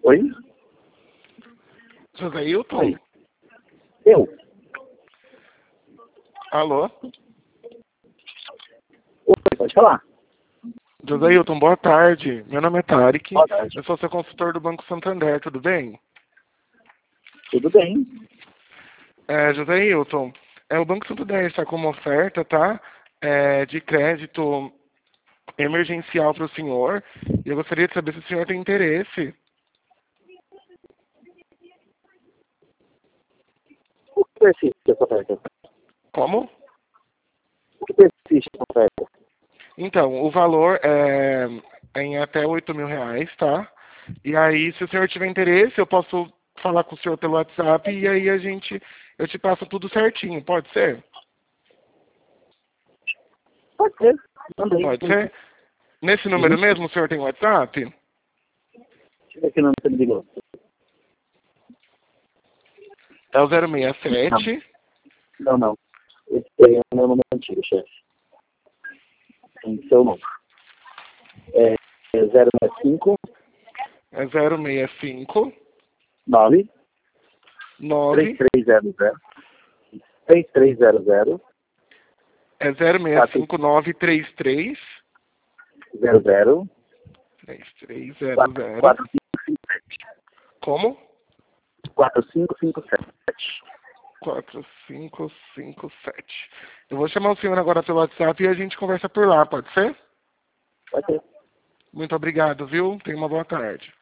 Oi? José Hilton? Oi. Eu? Alô? Oi, pode falar. José Hilton, boa tarde. Meu nome é Tarek. Boa tarde. Eu sou seu consultor do Banco Santander, tudo bem? Tudo bem? José Hilton, o Banco Santander está com uma oferta, tá? De crédito emergencial para o senhor. E eu gostaria de saber se o senhor tem interesse. O que persiste essa oferta? Como? O que persiste essa oferta? Então, o valor é em até R$ 8.000, tá? E aí, se o senhor tiver interesse, eu posso falar com o senhor pelo WhatsApp e aí eu te passo tudo certinho, pode ser? Pode ser. Mandei. Pode ser? Nesse Uhum. número mesmo o senhor tem WhatsApp? Deixa eu ver aqui o nome que você me ligou. É o 067. Não. Esse aí é o meu número antigo, chefe. Tem seu nome. É 065 É 065 9 9 3300 3300 é 065 933 00 3300. 4557. Como? 4557. 4557. Eu vou chamar o senhor agora pelo WhatsApp e a gente conversa por lá, pode ser? Pode ser. Muito obrigado, viu? Tenha uma boa tarde.